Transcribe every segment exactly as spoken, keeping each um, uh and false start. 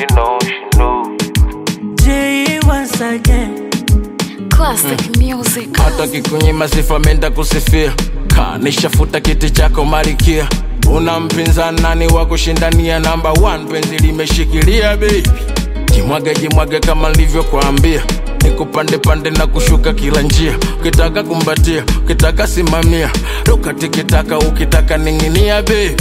she know, she know. J once again. Classic music. Hata kikunyima sifa menda kusifia. Kanishafuta kiti chako malikia. Una mpinzani nani wa kushindania number one, penzi limeshikilia baby. Jimwage jimwage kama nilivyo kuambia. Nikupande pande na kushuka kila njia. Ukitaka kumbatia, ukitaka simamia. Ruka tikitaka ukitaka ninginia baby.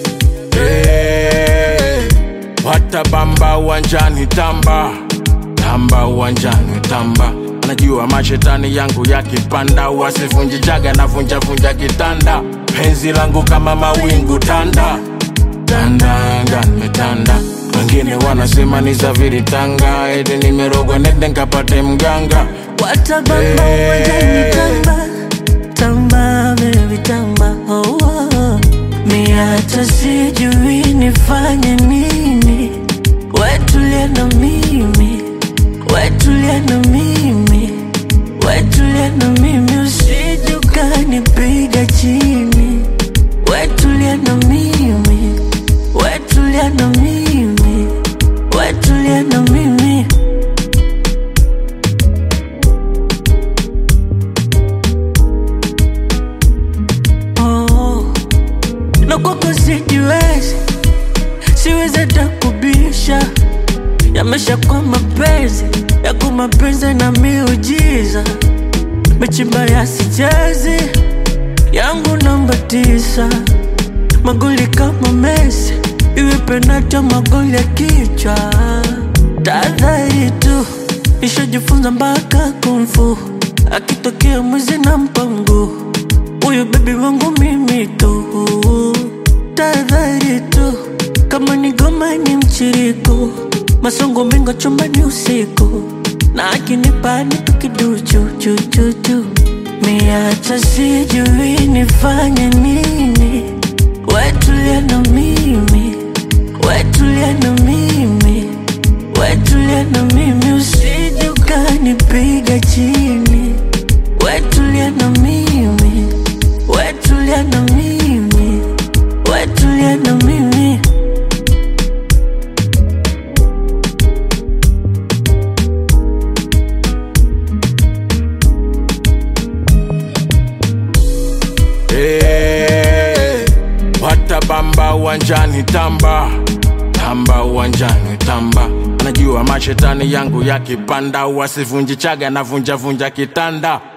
Hey, watabamba uwanjani tamba. Tamba uwanjani tamba. Najua mashetani yangu yakipanda, wasivunji jaga na vunja vunja kitanda. Penzi langu kama mawingu tanda. Tanda ngani metanda. Wengine wanasema ni Zaviri Tanga. Eti nimerogwa nende nkapate mganga. Watabamba uwanjani tamba. Tamba baby tamba. Oh, oh. Mi hata sijui nifanye nini. Wetulia na mimi. Wetulia na mimi. Wetulia na mimi. Usije ukanipiga chini. Wetulia na mimi. Wetulia na mimi. Wetulia na mimi. Oh, na kwako sijiwezi. Siwezi hata kubisha. Yamesha kwa mapenzi. Yako mapenzi na miujiza. Mechimba ya sichezi. Yangu namba tisa. Magoli kama Messi. Iwe penalti magoli ya kichwa. Tahadhari tu. Nishajifunza mpaka kung fu. Akitokea mwizi na mpango. Uyo baby wangu mimi tu. Tahadhari tu. Kama ni goma ni mchiriko. Masongo mengo chumbani usiku. Na akinipa nipe kiduchu chu chu chu. Mi hata sijui nifanye nini. Wetulia na mimi. Wetulia na mimi. Wetulia na mimi. Usije ukanipiga chini. Wetulia na mimi. Wetulia na mimi. Wetulia na mimi. Hey, watabamba uwanjani tamba. Tamba uwanjani tamba. Najua mashetani yangu yakipanda, wasivunji chaga na vunja vunja kitanda.